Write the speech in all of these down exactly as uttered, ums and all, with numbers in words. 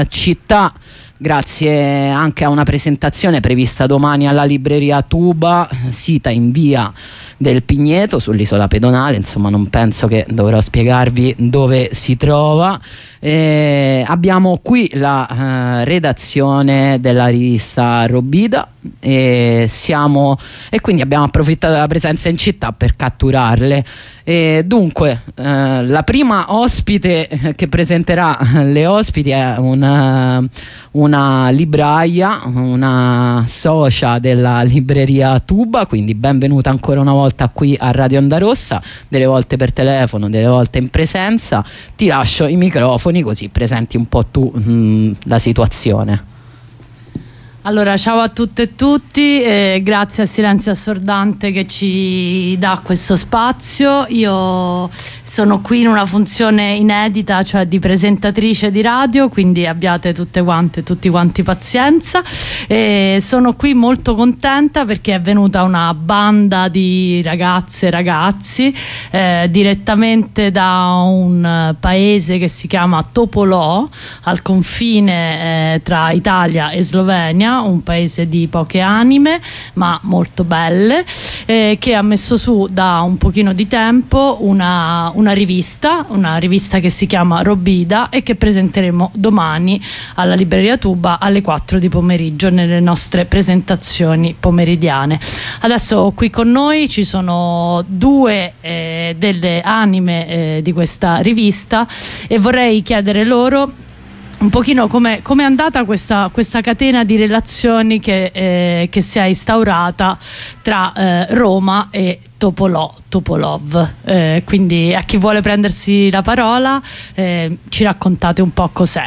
città, grazie anche a una presentazione prevista domani alla libreria Tuba, sita in via del Pigneto sull'isola pedonale. Insomma, non penso che dovrò spiegarvi dove si trova. Eh, abbiamo qui la eh, redazione della rivista Robida e, siamo, e quindi abbiamo approfittato della presenza in città per catturarle. E dunque, eh, la prima ospite che presenterà le ospiti è una, una libraia, una socia della libreria Tuba, quindi benvenuta ancora una volta qui a Radio Onda Rossa, delle volte per telefono, delle volte in presenza. Ti lascio i microfoni così presenti un po' tu mh, la situazione. Allora, ciao a tutte e tutti, eh, grazie a Silenzio Assordante che ci dà questo spazio. Io sono qui in una funzione inedita, cioè di presentatrice di radio, quindi abbiate tutte quante, tutti quanti pazienza. E sono qui molto contenta perché è venuta una banda di ragazze e ragazzi eh, direttamente da un paese che si chiama Topolò, al confine eh, tra Italia e Slovenia, un paese di poche anime ma molto belle, eh, che ha messo su da un pochino di tempo una, una rivista, una rivista che si chiama Robida e che presenteremo domani alla libreria Tuba alle quattro di pomeriggio nelle nostre presentazioni pomeridiane. Adesso qui con noi ci sono due eh, delle anime eh, di questa rivista e vorrei chiedere loro un pochino come è andata questa, questa catena di relazioni che, eh, che si è instaurata tra eh, Roma e Topolò, Topolov. Eh, quindi a chi vuole prendersi la parola, eh, ci raccontate un po' cos'è.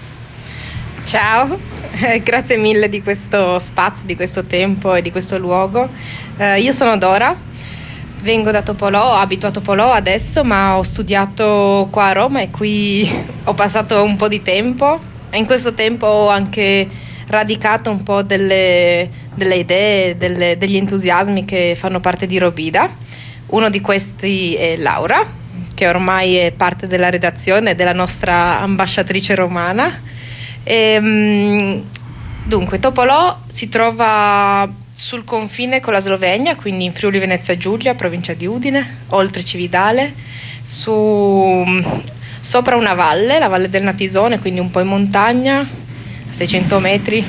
Ciao, eh, grazie mille di questo spazio, di questo tempo e di questo luogo. Eh, io sono Dora. Vengo da Topolò, abito a Topolò adesso, ma ho studiato qua a Roma e qui ho passato un po' di tempo e in questo tempo ho anche radicato un po' delle, delle idee, delle, degli entusiasmi che fanno parte di Robida. Uno di questi è Laura, che ormai è parte della redazione, della nostra ambasciatrice romana. E, dunque, Topolò si trova sul confine con la Slovenia, quindi in Friuli Venezia Giulia, provincia di Udine, oltre Cividale, su, sopra una valle, la valle del Natisone, quindi un po' in montagna, a seicento metri.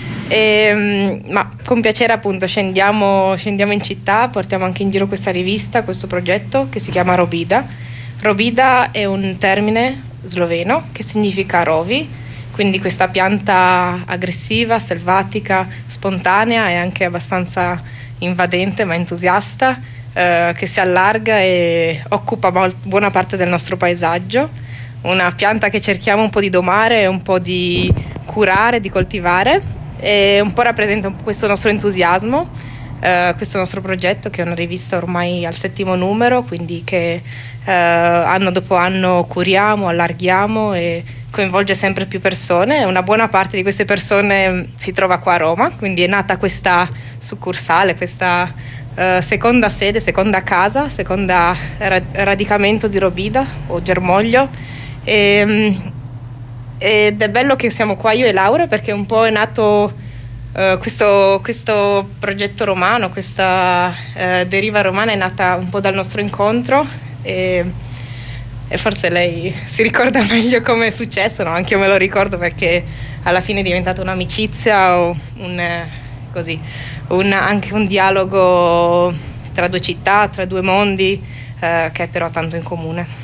E, ma con piacere appunto scendiamo, scendiamo in città, portiamo anche in giro questa rivista, questo progetto che si chiama Robida. Robida è un termine sloveno che significa rovi, quindi questa pianta aggressiva, selvatica, spontanea e anche abbastanza invadente ma entusiasta, eh, che si allarga e occupa molt- buona parte del nostro paesaggio. Una pianta che cerchiamo un po' di domare, un po' di curare, di coltivare, e un po' rappresenta questo nostro entusiasmo, eh, questo nostro progetto, che è una rivista ormai al settimo numero, quindi che eh, anno dopo anno curiamo, allarghiamo e coinvolge sempre più persone. Una buona parte di queste persone si trova qua a Roma, quindi è nata questa succursale, questa uh, seconda sede, seconda casa, seconda ra- radicamento di Robida o germoglio. E, ed è bello che siamo qua io e Laura, perché un po' è nato uh, questo, questo progetto romano, questa uh, deriva romana è nata un po' dal nostro incontro e E forse lei si ricorda meglio come è successo, no? Anche io me lo ricordo, perché alla fine è diventata un'amicizia o un, così, un, anche un dialogo tra due città, tra due mondi, eh, che però ha tanto in comune.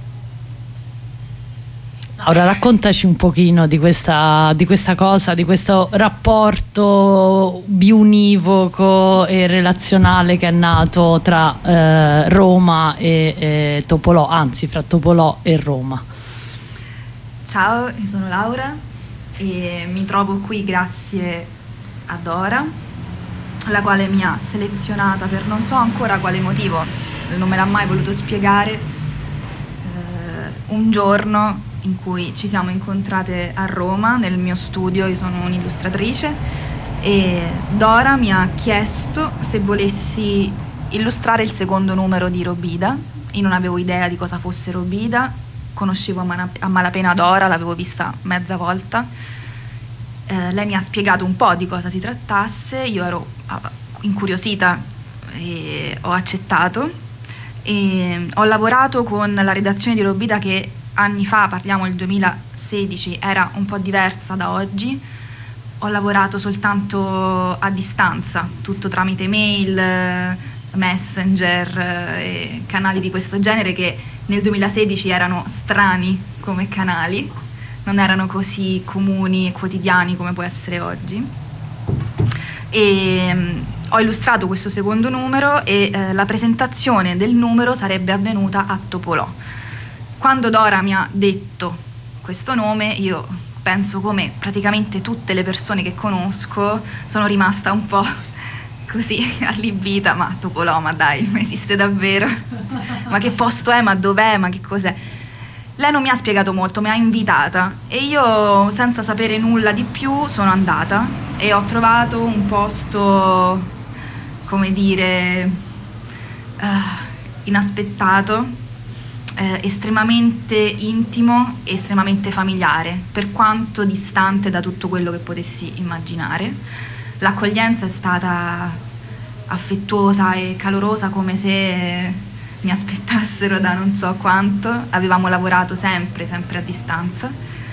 Ora raccontaci un pochino di questa, di questa cosa, di questo rapporto biunivoco e relazionale che è nato tra eh, Roma e, e Topolò, anzi fra Topolò e Roma. Ciao, io sono Laura e mi trovo qui grazie a Dora, la quale mi ha selezionata per non so ancora quale motivo, non me l'ha mai voluto spiegare, eh, un giorno in cui ci siamo incontrate a Roma nel mio studio. Io sono un'illustratrice e Dora mi ha chiesto se volessi illustrare il secondo numero di Robida. Io non avevo idea di cosa fosse Robida conoscevo a, man- a malapena Dora, l'avevo vista mezza volta. Eh, lei mi ha spiegato un po' di cosa si trattasse, io ero incuriosita e ho accettato, e ho lavorato con la redazione di Robida, che anni fa, parliamo del duemilasedici, era un po' diversa da oggi. Ho lavorato soltanto a distanza, tutto tramite mail, messenger e canali di questo genere, che nel duemilasedici erano strani come canali, non erano così comuni e quotidiani come può essere oggi. E um, ho illustrato questo secondo numero e eh, la presentazione del numero sarebbe avvenuta a Topolò. Quando Dora mi ha detto questo nome, io penso, come praticamente tutte le persone che conosco, sono rimasta un po' così allibita. Ma Topolò, ma dai, ma esiste davvero? Ma che posto è? Ma dov'è? Ma che cos'è? Lei non mi ha spiegato molto, mi ha invitata e io, senza sapere nulla di più, sono andata e ho trovato un posto, come dire, uh, inaspettato, eh, estremamente intimo e estremamente familiare, per quanto distante da tutto quello che potessi immaginare. L'accoglienza è stata affettuosa e calorosa, come se mi aspettassero da non so quanto. Avevamo lavorato sempre, sempre a distanza,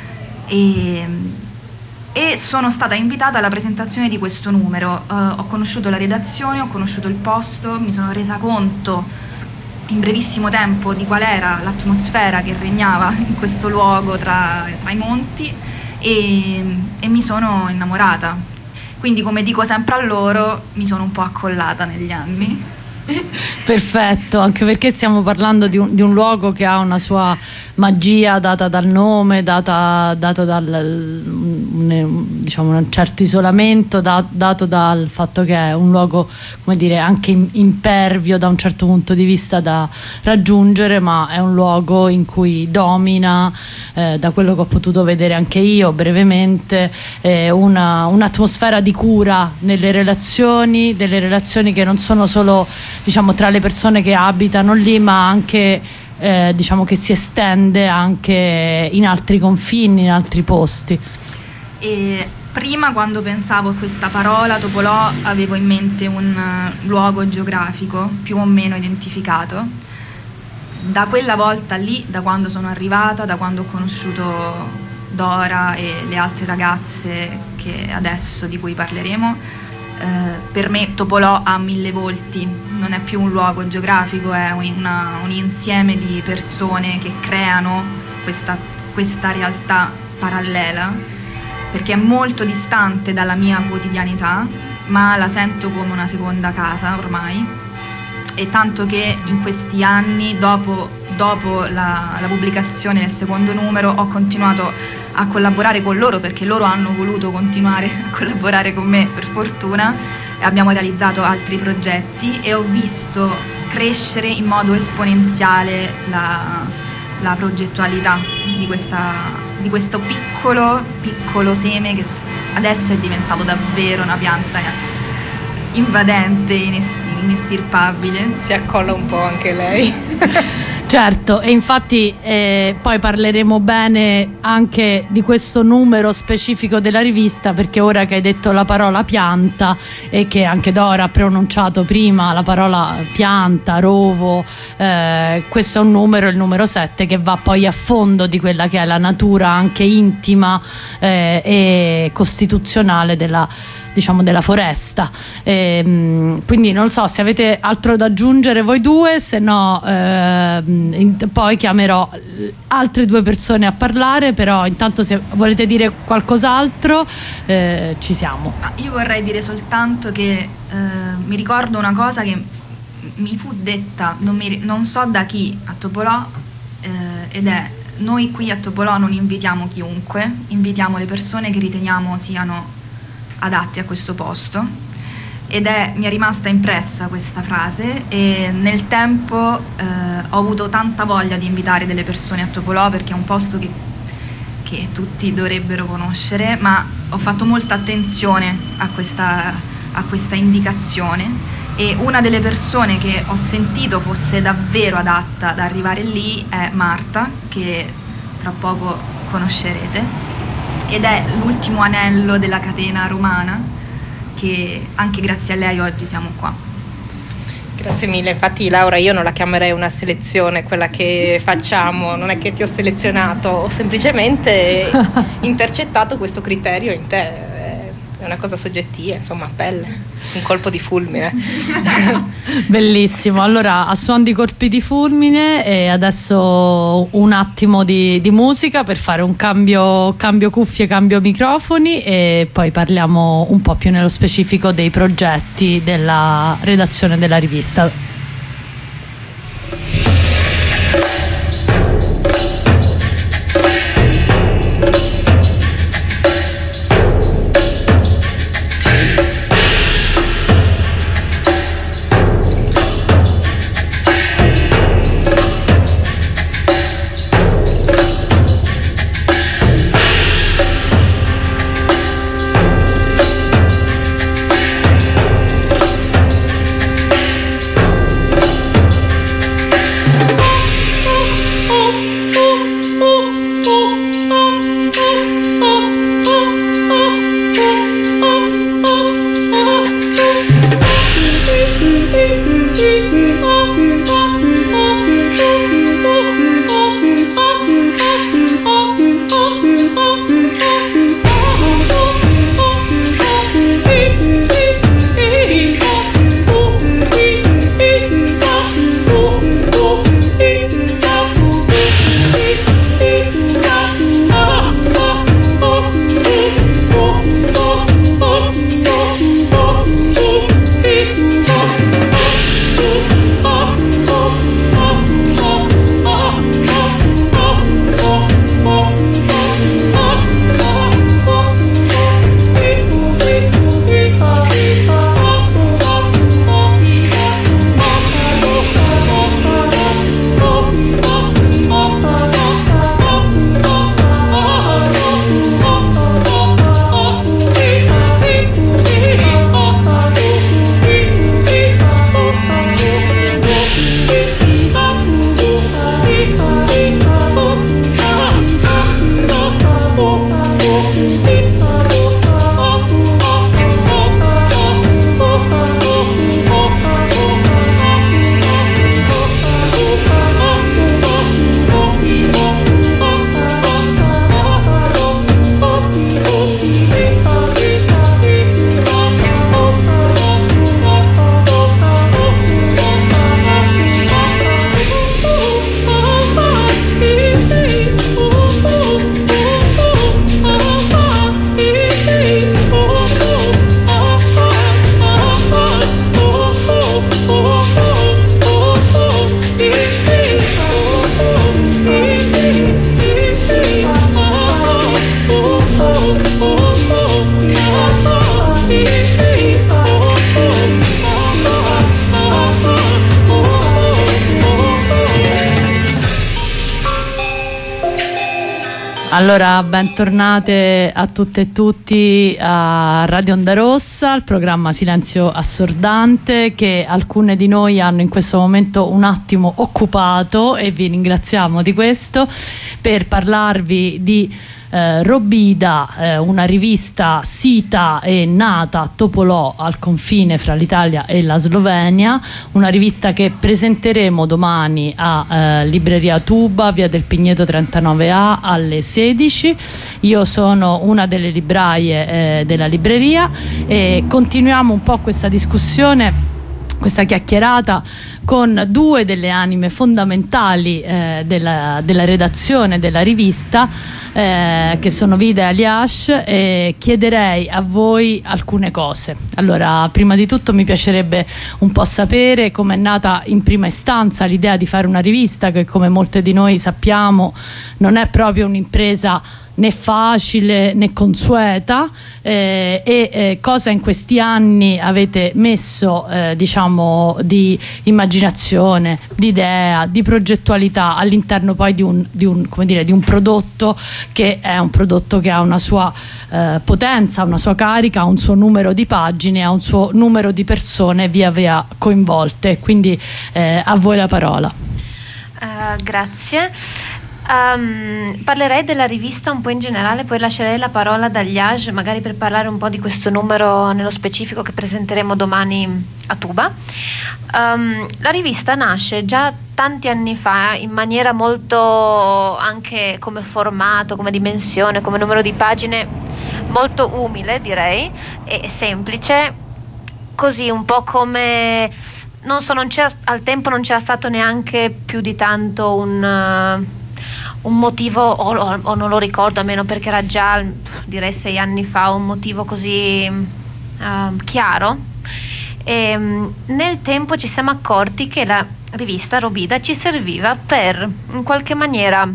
e, e sono stata invitata alla presentazione di questo numero. Uh, ho conosciuto la redazione, ho conosciuto il posto, mi sono resa conto in brevissimo tempo di qual era l'atmosfera che regnava in questo luogo tra, tra i monti, e, e mi sono innamorata. Quindi, come dico sempre a loro, mi sono un po' accollata negli anni. Perfetto, anche perché stiamo parlando di un, di un luogo che ha una sua magia data dal nome, data, dato dal un, diciamo, un certo isolamento, da, dato dal fatto che è un luogo, come dire, anche impervio da un certo punto di vista da raggiungere, ma è un luogo in cui domina, eh, da quello che ho potuto vedere anche io brevemente, eh, una, un'atmosfera di cura nelle relazioni, delle relazioni che non sono solo, diciamo, tra le persone che abitano lì, ma anche eh, diciamo che si estende anche in altri confini, in altri posti. E prima, quando pensavo a questa parola Topolò, avevo in mente un uh, luogo geografico più o meno identificato. Da quella volta lì, da quando sono arrivata, da quando ho conosciuto Dora e le altre ragazze che adesso di cui parleremo, Eh, per me Topolò ha mille volti, non è più un luogo geografico, è una, un insieme di persone che creano questa, questa realtà parallela, perché è molto distante dalla mia quotidianità, ma la sento come una seconda casa ormai, e tanto che in questi anni, dopo, dopo la, la pubblicazione del secondo numero, ho continuato a collaborare con loro, perché loro hanno voluto continuare a collaborare con me, per fortuna. Abbiamo realizzato altri progetti e ho visto crescere in modo esponenziale la, la progettualità di, questa, di questo piccolo, piccolo seme che adesso è diventato davvero una pianta invadente, inestirpabile. Si accolla un po' anche lei. Certo, e infatti eh, poi parleremo bene anche di questo numero specifico della rivista, perché ora che hai detto la parola pianta e che anche Dora ha pronunciato prima la parola pianta, rovo, eh, questo è un numero, il numero sette, che va poi a fondo di quella che è la natura anche intima eh, e costituzionale della, diciamo, della foresta. E, quindi non so se avete altro da aggiungere voi due, se no eh, in, poi chiamerò altre due persone a parlare, però intanto se volete dire qualcos'altro eh, ci siamo. Ma io vorrei dire soltanto che eh, mi ricordo una cosa che mi fu detta, non, mi, non so da chi, a Topolò, eh, ed è: noi qui a Topolò non invitiamo chiunque, invitiamo le persone che riteniamo siano adatti a questo posto. Ed è, mi è rimasta impressa questa frase, e nel tempo eh, ho avuto tanta voglia di invitare delle persone a Topolò, perché è un posto che, che tutti dovrebbero conoscere, ma ho fatto molta attenzione a questa, a questa indicazione, e una delle persone che ho sentito fosse davvero adatta ad arrivare lì è Marta, che tra poco conoscerete, ed è l'ultimo anello della catena romana, che anche grazie a lei oggi siamo qua. Grazie mille, infatti Laura, io non la chiamerei una selezione quella che facciamo, non è che ti ho selezionato, ho semplicemente intercettato questo criterio in te, è una cosa soggettiva, insomma, a pelle, un colpo di fulmine. Bellissimo, allora a suon di colpi di fulmine e adesso un attimo di, di musica per fare un cambio, cambio cuffie, cambio microfoni e poi parliamo un po' più nello specifico dei progetti della redazione della rivista. Allora, bentornate a tutte e tutti a Radio Onda Rossa, al programma Silenzio Assordante, che alcune di noi hanno in questo momento un attimo occupato, e vi ringraziamo di questo, per parlarvi di Eh, Robida, eh, una rivista sita e nata a Topolò, al confine fra l'Italia e la Slovenia, una rivista che presenteremo domani a eh, Libreria Tuba, via del Pigneto trentanove A, alle sedici. Io sono una delle libraie eh, della libreria e continuiamo un po' questa discussione, questa chiacchierata con due delle anime fondamentali eh, della, della redazione della rivista, eh, che sono Vida e Aliash, e chiederei a voi alcune cose. Allora, prima di tutto mi piacerebbe un po' sapere come è nata in prima istanza l'idea di fare una rivista che, come molte di noi sappiamo, non è proprio un'impresa né facile né consueta, eh, e eh, cosa in questi anni avete messo eh, diciamo di immaginazione, di idea, di progettualità all'interno poi di un, di un, come dire, di un prodotto che è un prodotto che ha una sua eh, potenza, una sua carica, ha un suo numero di pagine, ha un suo numero di persone via via coinvolte. Quindi eh, a voi la parola. Uh, grazie. Um, parlerei della rivista un po' in generale, poi lascerei la parola ad Aliaj magari per parlare un po' di questo numero nello specifico che presenteremo domani a Tuba. Um, la rivista nasce già tanti anni fa in maniera molto, anche come formato, come dimensione, come numero di pagine, molto umile, direi, e semplice, così un po' come non so, non c'era, al tempo non c'era stato neanche più di tanto un uh, un motivo, o, o non lo ricordo, almeno perché era già direi sei anni fa, un motivo così uh, chiaro. E um, nel tempo ci siamo accorti che la rivista Robida ci serviva per in qualche maniera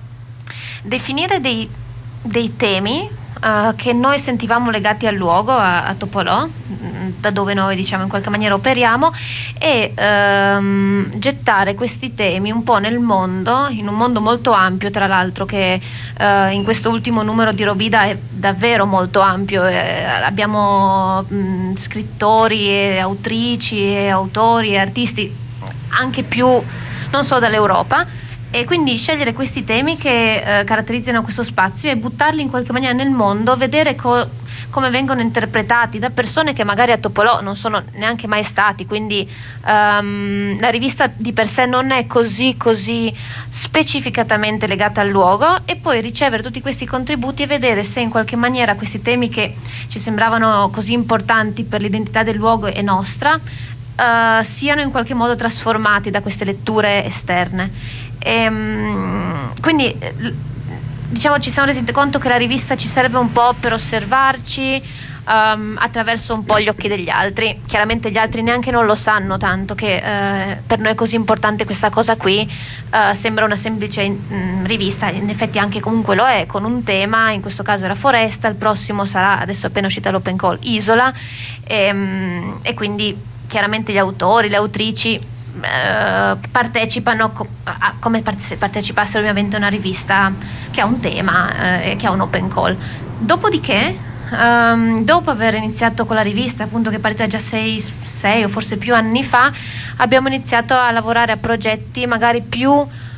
definire dei, dei temi uh, che noi sentivamo legati al luogo, a, a Topolò, da dove noi diciamo in qualche maniera operiamo, e ehm, gettare questi temi un po' nel mondo, in un mondo molto ampio, tra l'altro, che eh, in questo ultimo numero di Robida è davvero molto ampio. Eh, abbiamo mh, scrittori e autrici e autori e artisti anche più non solo dall'Europa, e quindi scegliere questi temi che eh, caratterizzano questo spazio e buttarli in qualche maniera nel mondo, vedere co- come vengono interpretati da persone che magari a Topolò non sono neanche mai stati, quindi um, la rivista di per sé non è così così specificatamente legata al luogo, e poi ricevere tutti questi contributi e vedere se in qualche maniera questi temi che ci sembravano così importanti per l'identità del luogo e nostra uh, siano in qualche modo trasformati da queste letture esterne. E, um, quindi diciamo ci siamo resi conto che la rivista ci serve un po' per osservarci um, attraverso un po' gli occhi degli altri. Chiaramente gli altri neanche non lo sanno tanto che uh, per noi è così importante questa cosa qui. Uh, sembra una semplice mh, rivista, in effetti anche comunque lo è, con un tema, in questo caso era foresta, il prossimo sarà, adesso appena uscita l'open call, isola, e, um, e quindi chiaramente gli autori, le autrici Uh, partecipano co- a, come se partecipassero ovviamente a una rivista che ha un tema uh, e che ha un open call. Dopodiché um, dopo aver iniziato con la rivista, appunto, che è partita già sei, sei o forse più anni fa, abbiamo iniziato a lavorare a progetti magari più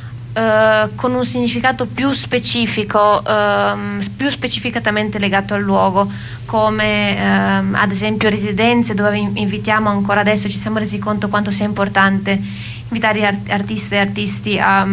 uh, con un significato più specifico, uh, più specificatamente legato al luogo, come ehm, ad esempio residenze, dove invitiamo ancora adesso, ci siamo resi conto quanto sia importante invitare art- artiste e artisti a,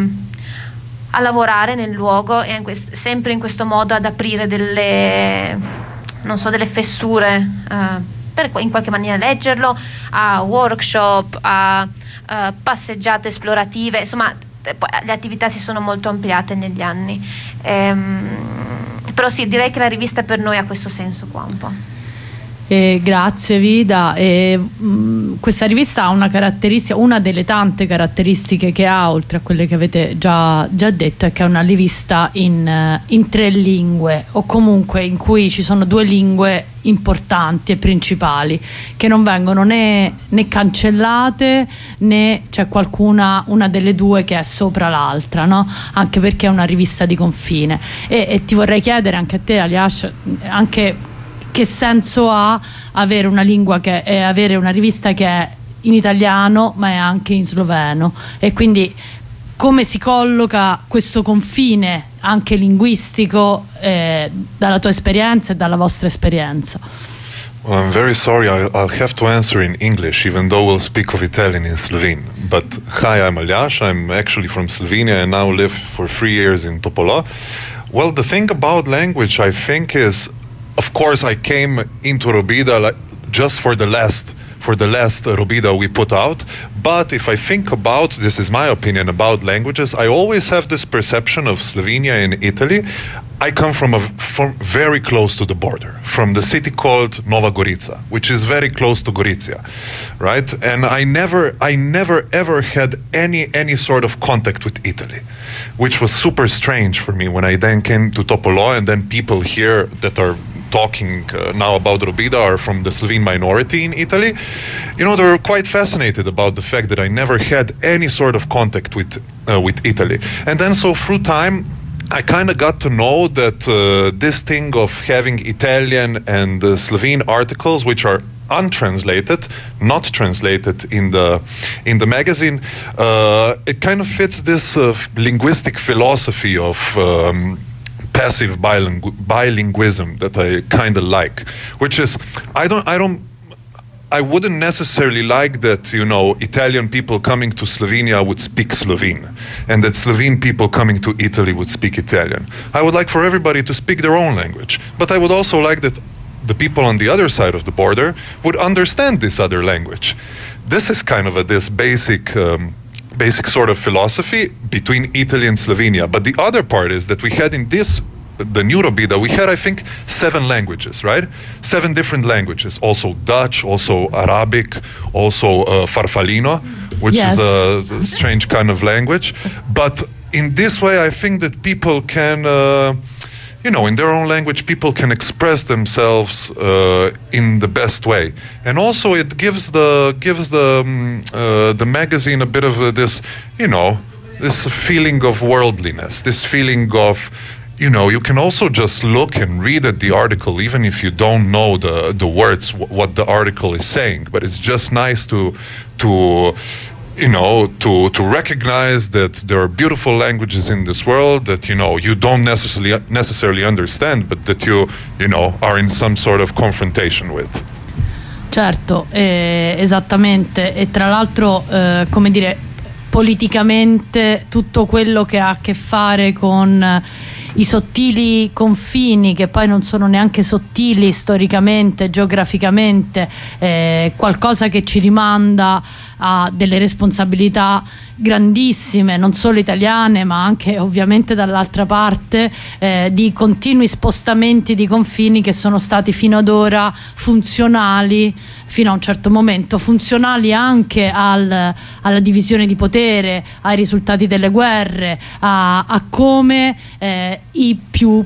a lavorare nel luogo, e in quest- sempre in questo modo ad aprire delle, non so, delle fessure, eh, per in qualche maniera leggerlo, a workshop, a, a passeggiate esplorative, insomma le attività si sono molto ampliate negli anni. Ehm, però sì, direi che la rivista per noi ha questo senso qua un po'. Eh, grazie Vida. Eh, mh, questa rivista ha una caratteristica, una delle tante caratteristiche che ha, oltre a quelle che avete già, già detto, è che è una rivista in, in tre lingue, o comunque in cui ci sono due lingue importanti e principali che non vengono né, né cancellate, né c'è qualcuna, una delle due che è sopra l'altra, no? Anche perché è una rivista di confine. E, e ti vorrei chiedere anche a te, Aliaj, anche che senso ha avere una lingua che è, avere una rivista che è in italiano ma è anche in sloveno, e quindi come si colloca questo confine anche linguistico eh, dalla tua esperienza e dalla vostra esperienza? Well, I'm very sorry, I'll, I'll have to answer in English, even though we'll speak of Italian in Slovene. But hi, I'm Aliaj, I'm actually from Slovenia and now live for three years in Topolò. Well, the thing about language, I think, is, of course, I came into Robida like, just for the last for the last Robida we put out. But if I think about, this is my opinion about languages, I always have this perception of Slovenia and Italy. I come from a from very close to the border, from from the city called Nova Gorica, which is very close to Gorizia, right? And I never, I never ever had any any sort of contact with Italy, which was super strange for me when I then came to Topolo, and then people here that are talking uh, now about Robida are from the Slovene minority in Italy. You know, they're quite fascinated about the fact that I never had any sort of contact with uh, with Italy. And then so through time, I kind of got to know that uh, this thing of having Italian and uh, Slovene articles, which are untranslated, not translated in the in the magazine, uh, it kind of fits this uh, linguistic philosophy of um, passive bilingu- bilingualism that I kind of like, which is I don't I don't I wouldn't necessarily like that, you know, Italian people coming to Slovenia would speak Slovene, and that Slovene people coming to Italy would speak Italian. I would like for everybody to speak their own language, but I would also like that the people on the other side of the border would understand this other language. This is kind of a this basic um, basic sort of philosophy between Italy and Slovenia. But the other part is that we had in this, the new Robida, we had, I think, seven languages, right? Seven different languages. Also Dutch, also Arabic, also uh, Farfalino, which yes. is a strange kind of language. But in this way, I think that people can... Uh, you know, in their own language, people can express themselves uh, in the best way, and also it gives the gives the um, uh, the magazine a bit of a, this, you know, this feeling of worldliness, this feeling of, you know, you can also just look and read at the article, even if you don't know the the words, w- what the article is saying. But it's just nice to to. you know, to, to recognize that there are beautiful languages in this world that, you know, you don't necessarily necessarily understand, but that you, you know, are in some sort of confrontation with. Certo, eh, esattamente, e tra l'altro, eh, come dire, politicamente tutto quello che ha a che fare con eh, i sottili confini, che poi non sono neanche sottili storicamente, geograficamente, eh, qualcosa che ci rimanda a delle responsabilità grandissime, non solo italiane ma anche ovviamente dall'altra parte, eh, di continui spostamenti di confini che sono stati fino ad ora funzionali, fino a un certo momento funzionali anche al, alla divisione di potere, ai risultati delle guerre, a, a come eh, i più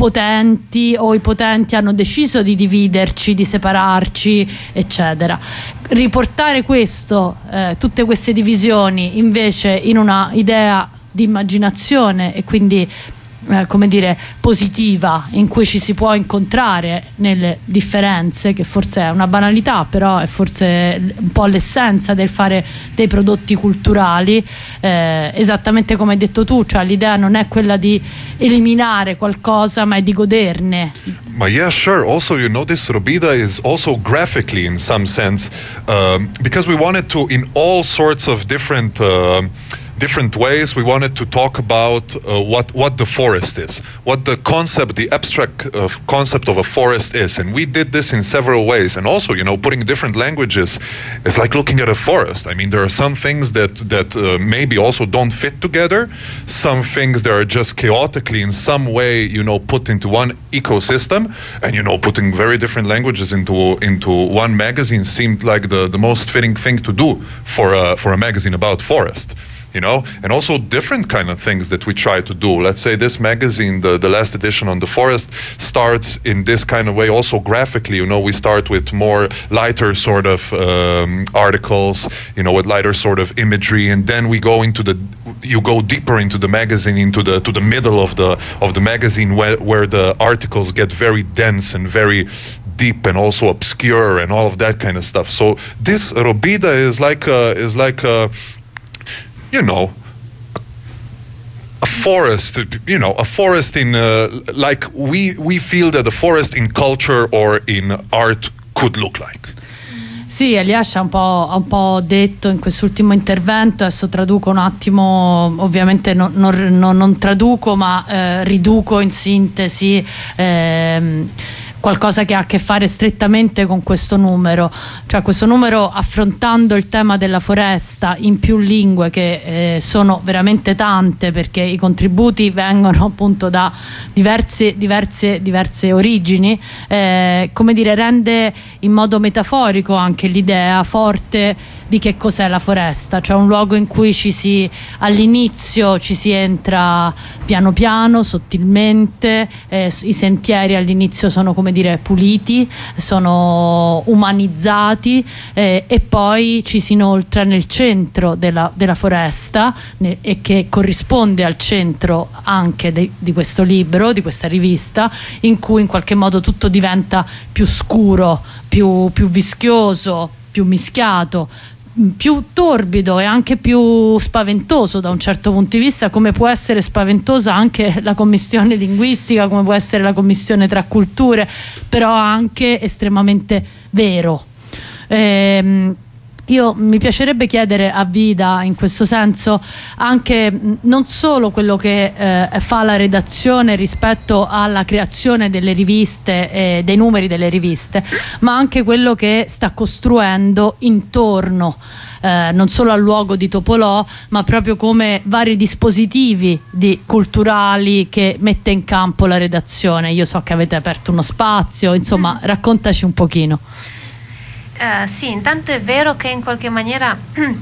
potenti o i potenti hanno deciso di dividerci, di separarci, eccetera. Riportare questo, eh, tutte queste divisioni invece in una idea di immaginazione e quindi eh, come dire positiva, in cui ci si può incontrare nelle differenze, che forse è una banalità, però è forse un po' l'essenza del fare dei prodotti culturali, eh, esattamente come hai detto tu, cioè l'idea non è quella di eliminare qualcosa ma è di goderne. But yeah, sure. Also, you know, this Robida is also graphically in some sense, um, because we wanted to, in all sorts of different uh, different ways, we wanted to talk about uh, what what the forest is, what the concept, the abstract uh, concept of a forest is, and we did this in several ways. And also, you know, putting different languages is like looking at a forest. I mean, there are some things that that uh, maybe also don't fit together, some things that are just chaotically in some way, you know, put into one ecosystem, and you know, putting very different languages into into one magazine seemed like the the most fitting thing to do for a for a magazine about forest. You know, and also different kind of things that we try to do. Let's say this magazine, the, the last edition on the forest, starts in this kind of way, also graphically. You know, we start with more lighter sort of um, articles, you know, with lighter sort of imagery, and then we go into the, you go deeper into the magazine, into the to the middle of the of the magazine, where where the articles get very dense and very deep and also obscure and all of that kind of stuff. So this Robida is like a, is like a, you know, a forest, you know, a forest in, uh, like we, we feel that a forest in culture or in art could look like. Sì, Elias ha un po', ha un po' detto in quest'ultimo intervento, adesso traduco un attimo, ovviamente non, non, non traduco ma eh, riduco in sintesi. Ehm, qualcosa che ha a che fare strettamente con questo numero, cioè questo numero affrontando il tema della foresta in più lingue, che eh, sono veramente tante, perché i contributi vengono appunto da diverse, diverse, diverse origini, eh, come dire, rende in modo metaforico anche l'idea forte di che cos'è la foresta, cioè un luogo in cui ci si, all'inizio ci si entra piano piano, sottilmente, eh, i sentieri all'inizio sono, come dire, puliti, sono umanizzati, eh, e poi ci si inoltra nel centro della, della foresta, ne, e che corrisponde al centro anche de, di questo libro, di questa rivista, in cui in qualche modo tutto diventa più scuro, più, più vischioso, più mischiato, più torbido e anche più spaventoso da un certo punto di vista, come può essere spaventosa anche la commistione linguistica, come può essere la commistione tra culture, però anche estremamente vero. Ehm, Io mi piacerebbe chiedere a Vida in questo senso anche non solo quello che eh, fa la redazione rispetto alla creazione delle riviste, eh, dei numeri delle riviste, ma anche quello che sta costruendo intorno eh, non solo al luogo di Topolò, ma proprio come vari dispositivi di, culturali che mette in campo la redazione. Io so che avete aperto uno spazio, insomma, raccontaci un pochino. Uh, sì, intanto è vero che in qualche maniera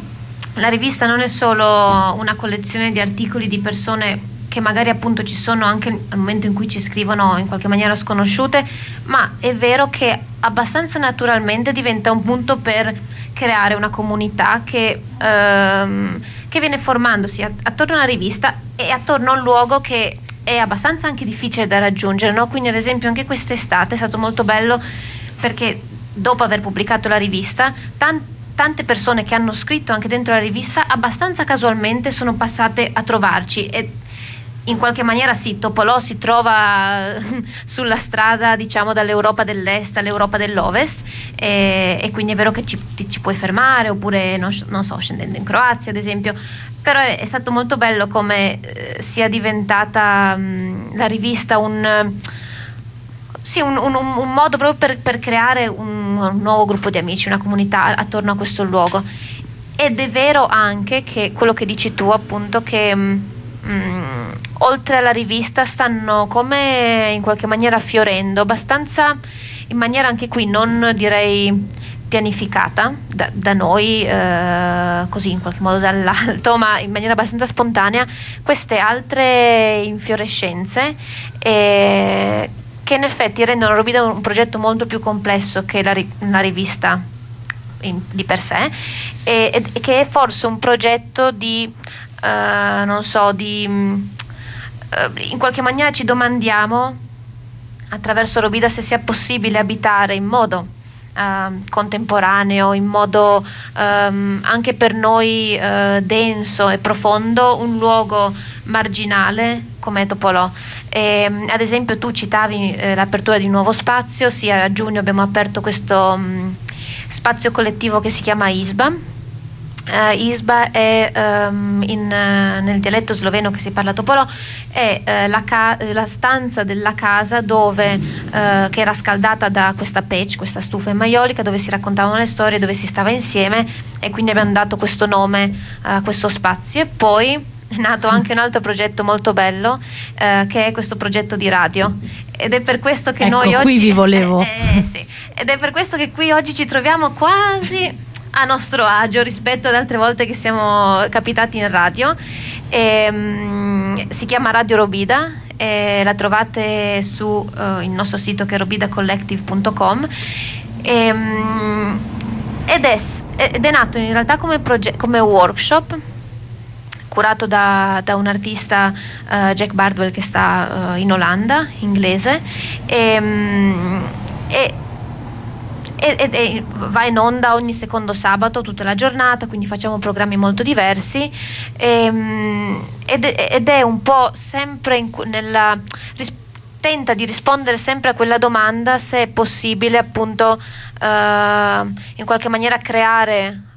la rivista non è solo una collezione di articoli di persone che magari appunto ci sono anche al momento in cui ci scrivono in qualche maniera sconosciute, ma è vero che abbastanza naturalmente diventa un punto per creare una comunità che, ehm, che viene formandosi attorno a una rivista e attorno a un luogo che è abbastanza anche difficile da raggiungere, no? Quindi ad esempio anche quest'estate è stato molto bello, perché dopo aver pubblicato la rivista, tan- tante persone che hanno scritto anche dentro la rivista abbastanza casualmente sono passate a trovarci, e in qualche maniera sì, Topolò si trova sulla strada, diciamo, dall'Europa dell'Est all'Europa dell'Ovest, e, e quindi è vero che ci, ti, ci puoi fermare, oppure non, non so, scendendo in Croazia ad esempio, però è, è stato molto bello come eh, sia diventata mh, la rivista un... Sì, un, un, un modo proprio per, per creare un, un nuovo gruppo di amici, una comunità attorno a questo luogo. Ed è vero anche che quello che dici tu, appunto, che mh, oltre alla rivista stanno come in qualche maniera fiorendo, abbastanza in maniera anche qui non direi pianificata da, da noi, eh, così in qualche modo dall'alto, ma in maniera abbastanza spontanea, queste altre infiorescenze, eh, che in effetti rendono Robida un progetto molto più complesso che la, ri- la rivista in, di per sé, e, e che è forse un progetto di, uh, non so, di uh, in qualche maniera ci domandiamo attraverso Robida se sia possibile abitare in modo uh, contemporaneo, in modo um, anche per noi uh, denso e profondo, un luogo marginale come Topolò. E, ad esempio tu citavi eh, l'apertura di un nuovo spazio. Sì, a giugno abbiamo aperto questo mh, spazio collettivo che si chiama Izba. Uh, Izba è um, in, uh, nel dialetto sloveno che si parla a Topolò, è uh, la, ca- la stanza della casa dove, uh, che era scaldata da questa pec, questa stufa in maiolica, dove si raccontavano le storie, dove si stava insieme, e quindi abbiamo dato questo nome a questo spazio. E poi è nato anche un altro progetto molto bello, eh, che è questo progetto di radio, ed è per questo che ecco, noi oggi qui vi volevo eh, eh, sì. ed è per questo che qui oggi ci troviamo quasi a nostro agio rispetto ad altre volte che siamo capitati in radio. E, um, si chiama Radio Robida, e la trovate su uh, il nostro sito che è robida collective punto com, e, um, ed, è, ed è nato in realtà come, proge- come workshop curato da, da un artista, uh, Jack Bardwell, che sta uh, in Olanda, inglese, e, e, e, e va in onda ogni secondo sabato tutta la giornata, quindi facciamo programmi molto diversi, e, ed, ed è un po' sempre in, nella ris, tenta di rispondere sempre a quella domanda se è possibile appunto uh, in qualche maniera creare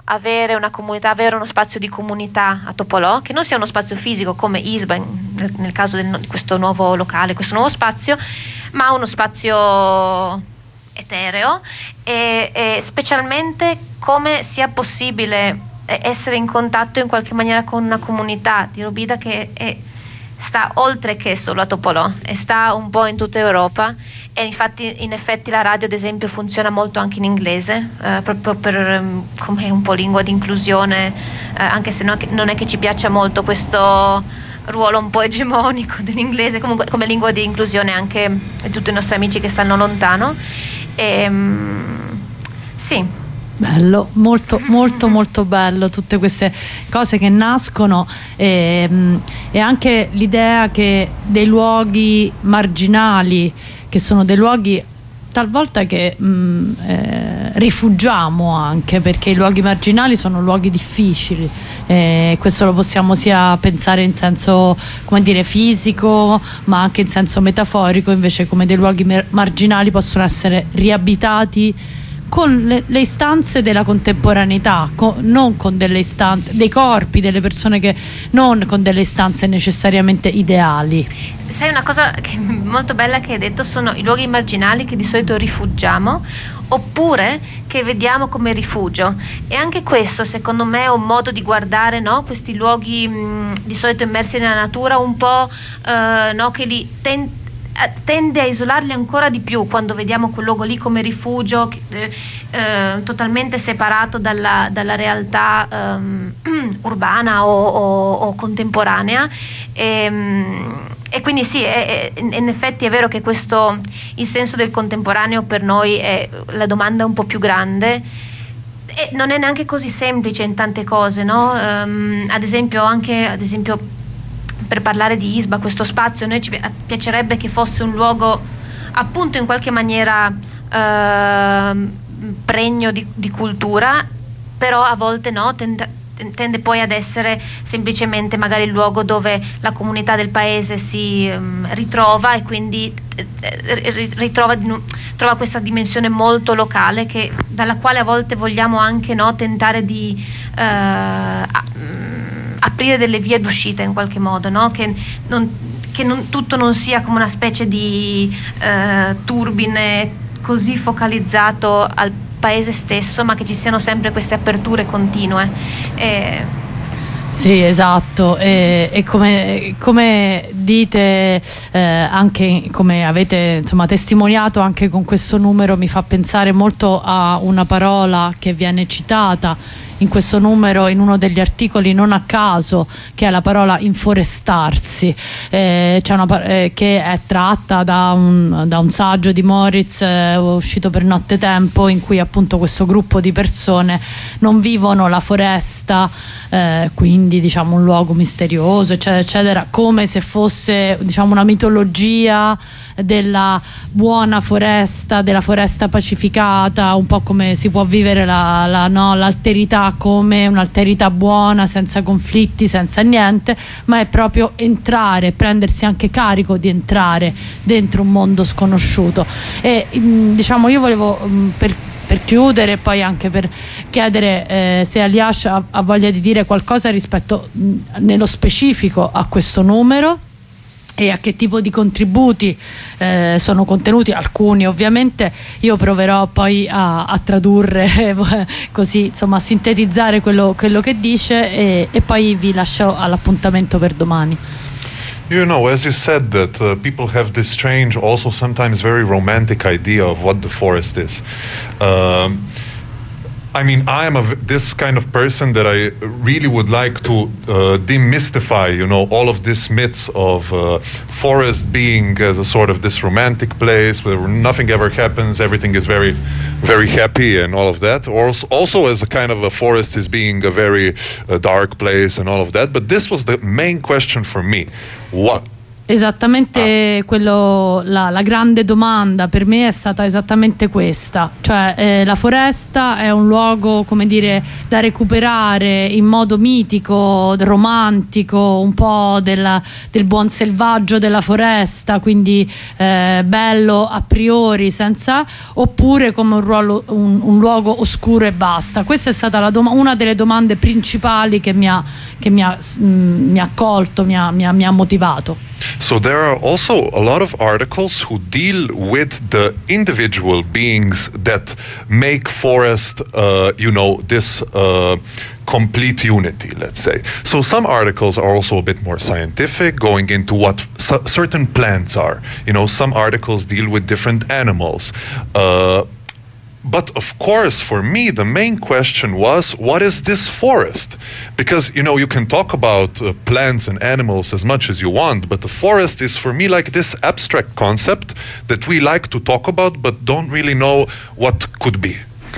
avere una comunità, avere uno spazio di comunità a Topolò, che non sia uno spazio fisico come Isba nel, nel caso del, di questo nuovo locale, questo nuovo spazio, ma uno spazio etereo, e, e specialmente come sia possibile essere in contatto in qualche maniera con una comunità di Robida che è, sta oltre che solo a Topolò, e sta un po' in tutta Europa. E infatti in effetti la radio ad esempio funziona molto anche in inglese, eh, proprio per um, come un po' lingua di inclusione, eh, anche se no, non è che ci piaccia molto questo ruolo un po' egemonico dell'inglese, comunque come lingua di inclusione anche di tutti i nostri amici che stanno lontano. E, um, sì. Bello, molto molto molto bello tutte queste cose che nascono, e, e anche l'idea che dei luoghi marginali, che sono dei luoghi talvolta che mh, eh, rifugiamo, anche perché i luoghi marginali sono luoghi difficili, e questo lo possiamo sia pensare in senso, come dire, fisico, ma anche in senso metaforico. Invece come dei luoghi marginali possono essere riabitati con le, le istanze della contemporaneità, con, non con delle istanze, dei corpi, delle persone, che non con delle istanze necessariamente ideali. Sai, una cosa che molto bella che hai detto sono i luoghi marginali che di solito rifugiamo, oppure che vediamo come rifugio, e anche questo secondo me è un modo di guardare, no? Questi luoghi mh, di solito immersi nella natura, un po' eh, no? che li ten- tende a isolarli ancora di più quando vediamo quel luogo lì come rifugio, eh, eh, totalmente separato dalla, dalla realtà um, urbana o, o, o contemporanea. E, e quindi sì, è, è, in effetti è vero che questo, il senso del contemporaneo per noi è la domanda un po' più grande, e non è neanche così semplice in tante cose, no? Um, ad esempio anche ad esempio per parlare di Isba, questo spazio, noi ci piacerebbe che fosse un luogo appunto in qualche maniera eh, pregno di, di cultura, però a volte no, tende, tende poi ad essere semplicemente magari il luogo dove la comunità del paese si um, ritrova, e quindi eh, ritrova trova questa dimensione molto locale, che, dalla quale a volte vogliamo anche no, tentare di eh, a, aprire delle vie d'uscita in qualche modo, no? Che, non, che non, tutto non sia come una specie di eh, turbine così focalizzato al paese stesso, ma che ci siano sempre queste aperture continue. E... Sì, esatto, e, e come, come dite, eh, anche come avete insomma testimoniato anche con questo numero, mi fa pensare molto a una parola che viene citata in questo numero, in uno degli articoli, non a caso, che è la parola inforestarsi, eh, c'è una, eh, che è tratta da un, da un saggio di Moritz eh, uscito per Nottetempo, in cui appunto questo gruppo di persone non vivono la foresta, eh, quindi diciamo un luogo misterioso eccetera eccetera, come se fosse diciamo una mitologia della buona foresta, della foresta pacificata, un po' come si può vivere la, la, no, l'alterità come un'alterità buona, senza conflitti, senza niente, ma è proprio entrare, prendersi anche carico di entrare dentro un mondo sconosciuto. E mh, diciamo io volevo mh, per per chiudere, e poi anche per chiedere eh, se Aliash ha, ha voglia di dire qualcosa rispetto mh, nello specifico a questo numero, e a che tipo di contributi eh, sono contenuti. Alcuni ovviamente io proverò poi a, a tradurre così insomma a sintetizzare quello, quello che dice, e, e poi vi lascio all'appuntamento per domani. You know, as you said, that uh, people have this strange, also sometimes very romantic idea of what the forest is. Um, I mean, I am a v- this kind of person that I really would like to uh, demystify, you know, all of these myths of uh, forest being as a sort of this romantic place where nothing ever happens, everything is very, very happy and all of that. Or also as a kind of a forest is being a very uh, dark place and all of that. But this was the main question for me. What? Esattamente, quello, la, la grande domanda per me è stata esattamente questa, cioè eh, la foresta è un luogo, come dire, da recuperare in modo mitico, romantico, un po' del, del buon selvaggio della foresta, quindi eh, bello a priori, senza, oppure come un, ruolo, un, un luogo oscuro e basta. Questa è stata la doma- una delle domande principali che mi ha, che mi ha, mh, mi ha colto, mi ha, mi ha, mi ha motivato. So there are also a lot of articles who deal with the individual beings that make forest, uh, you know, this uh, complete unity, let's say. So some articles are also a bit more scientific, going into what c- certain plants are. You know, some articles deal with different animals. Uh, But of course, for me, the main question was, what is this forest? Because, you know, you can talk about uh, plants and animals as much as you want, but the forest is for me like this abstract concept that we like to talk about, but don't really know what could be.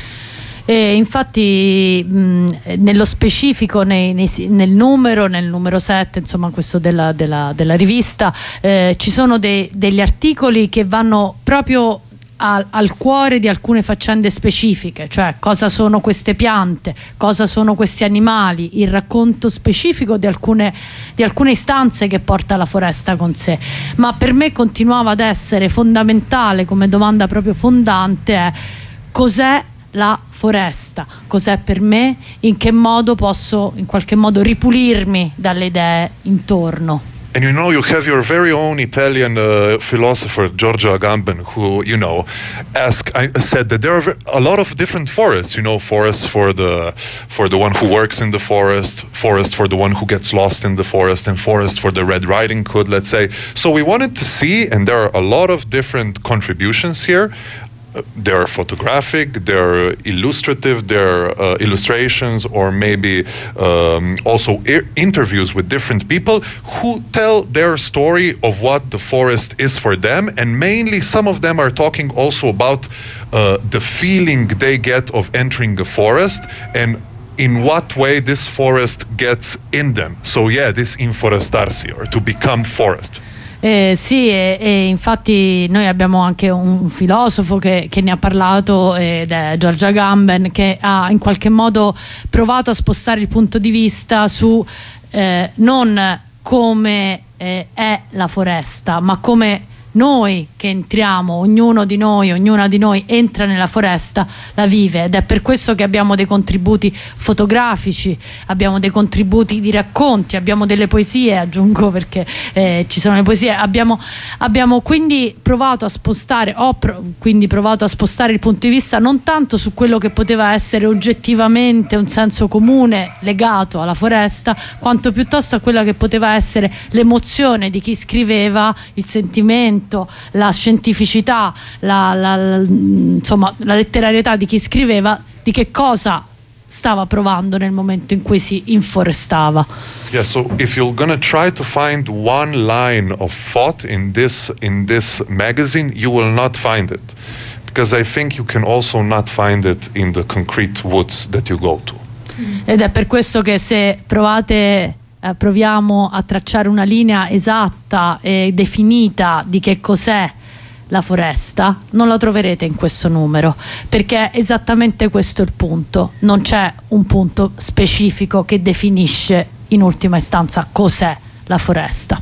E infatti mh, nello specifico nei, nei, nel numero nel numero sette, insomma, questo della, della, della rivista, eh, ci sono de, degli articoli che vanno proprio Al, al cuore di alcune faccende specifiche, cioè cosa sono queste piante, cosa sono questi animali, il racconto specifico di alcune, di alcune istanze che porta la foresta con sé. Ma per me continuava ad essere fondamentale, come domanda proprio fondante, è: cos'è la foresta? Cos'è per me? In che modo posso in qualche modo ripulirmi dalle idee intorno? And you know, you have your very own Italian uh, philosopher, Giorgio Agamben, who, you know, asked, I said that there are a lot of different forests, you know, forests for the, for the one who works in the forest, forest for the one who gets lost in the forest, and forest for the Red Riding Hood, let's say. So we wanted to see, and there are a lot of different contributions here. Uh, they're photographic, they're illustrative, they're uh, illustrations, or maybe um, also I- interviews with different people who tell their story of what the forest is for them, and mainly some of them are talking also about uh, the feeling they get of entering a forest and in what way this forest gets in them. So yeah, this inforestarsi, or to become forest. Eh, sì, e, e infatti noi abbiamo anche un filosofo che, che ne ha parlato, ed è Giorgio Agamben, che ha in qualche modo provato a spostare il punto di vista su eh, non come eh, è la foresta, ma come noi che entriamo, ognuno di noi, ognuna di noi entra nella foresta, la vive. Ed è per questo che abbiamo dei contributi fotografici, abbiamo dei contributi di racconti, abbiamo delle poesie, aggiungo, perché eh, ci sono le poesie. Abbiamo, abbiamo quindi provato a spostare, ho pro- quindi provato a spostare il punto di vista non tanto su quello che poteva essere oggettivamente un senso comune legato alla foresta, quanto piuttosto a quella che poteva essere l'emozione di chi scriveva, il sentimento, la scientificità, la, la, la, insomma, la letterarietà di chi scriveva, di che cosa stava provando nel momento in cui si inforestava. Yeah, so if you're gonna try to find one line of thought in this in this magazine, you will not find it, because I think you can also not find it in the concrete woods that you go to. Ed è per questo che se provate Eh, proviamo a tracciare una linea esatta e definita di che cos'è la foresta, non la troverete in questo numero, perché è esattamente questo il punto. Non c'è un punto specifico che definisce in ultima istanza cos'è la foresta.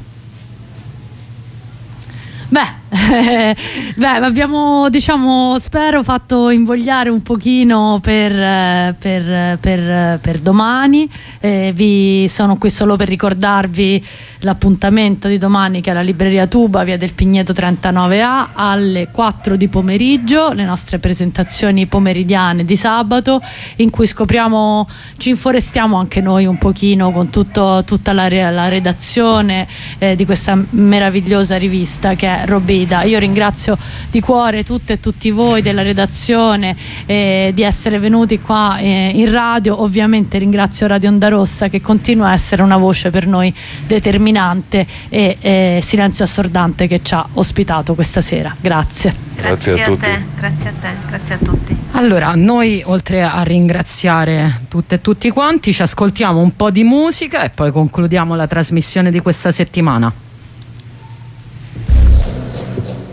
Beh, eh, beh, abbiamo, diciamo, spero fatto invogliare un pochino per, eh, per, per, per domani. Eh, vi sono qui solo per ricordarvi l'appuntamento di domani, che è alla Libreria Tuba, via del Pigneto trentanove A, alle quattro di pomeriggio, le nostre presentazioni pomeridiane di sabato, in cui scopriamo, ci inforestiamo anche noi un pochino con tutto, tutta la, la redazione eh, di questa meravigliosa rivista che è Robida. Io ringrazio di cuore tutte e tutti voi della redazione eh, di essere venuti qua eh, in radio. Ovviamente ringrazio Radio Onda Rossa, che continua a essere una voce per noi determinante, e eh, Silenzio Assordante, che ci ha ospitato questa sera. Grazie. Grazie, Grazie a, a tutti. te, grazie a te, grazie a tutti. Allora, noi oltre a ringraziare tutte e tutti quanti, ci ascoltiamo un po' di musica e poi concludiamo la trasmissione di questa settimana. Grazie.